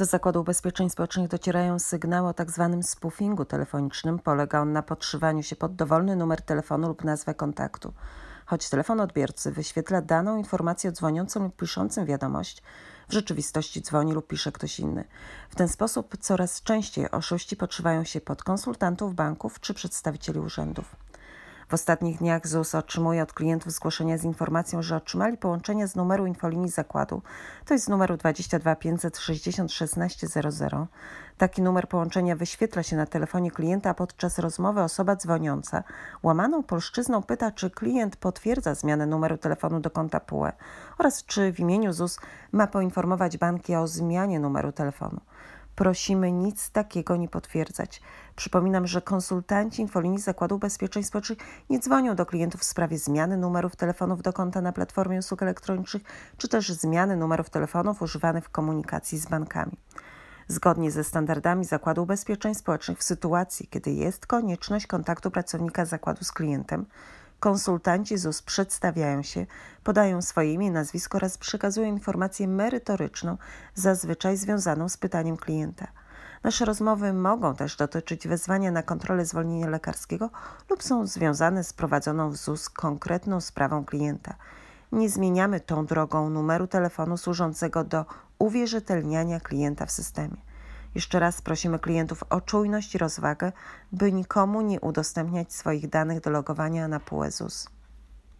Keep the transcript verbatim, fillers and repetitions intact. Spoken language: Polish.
Do Zakładu Ubezpieczeń Społecznych docierają sygnały o tzw. spoofingu telefonicznym. Polega on na podszywaniu się pod dowolny numer telefonu lub nazwę kontaktu. Choć telefon odbiorcy wyświetla daną informację o dzwoniącym lub piszącym wiadomość, w rzeczywistości dzwoni lub pisze ktoś inny. W ten sposób coraz częściej oszuści podszywają się pod konsultantów banków czy przedstawicieli urzędów. W ostatnich dniach Z U S otrzymuje od klientów zgłoszenia z informacją, że otrzymali połączenie z numeru infolinii zakładu, to jest z numeru dwadzieścia dwa pięćset sześćdziesiąt szesnaście zero zero. Taki numer połączenia wyświetla się na telefonie klienta, a podczas rozmowy osoba dzwoniąca łamaną polszczyzną pyta, czy klient potwierdza zmianę numeru telefonu do konta P U E oraz czy w imieniu Z U S ma poinformować banki o zmianie numeru telefonu. Prosimy nic takiego nie potwierdzać. Przypominam, że konsultanci infolinii Zakładu Ubezpieczeń Społecznych nie dzwonią do klientów w sprawie zmiany numerów telefonów do konta na platformie usług elektronicznych, czy też zmiany numerów telefonów używanych w komunikacji z bankami. Zgodnie ze standardami Zakładu Ubezpieczeń Społecznych w sytuacji, kiedy jest konieczność kontaktu pracownika zakładu z klientem, konsultanci Z U S przedstawiają się, podają swoje imię, nazwisko oraz przekazują informację merytoryczną, zazwyczaj związaną z pytaniem klienta. Nasze rozmowy mogą też dotyczyć wezwania na kontrolę zwolnienia lekarskiego lub są związane z prowadzoną w Z U S konkretną sprawą klienta. Nie zmieniamy tą drogą numeru telefonu służącego do uwierzytelniania klienta w systemie. Jeszcze raz prosimy klientów o czujność i rozwagę, by nikomu nie udostępniać swoich danych do logowania na P U E Z U S.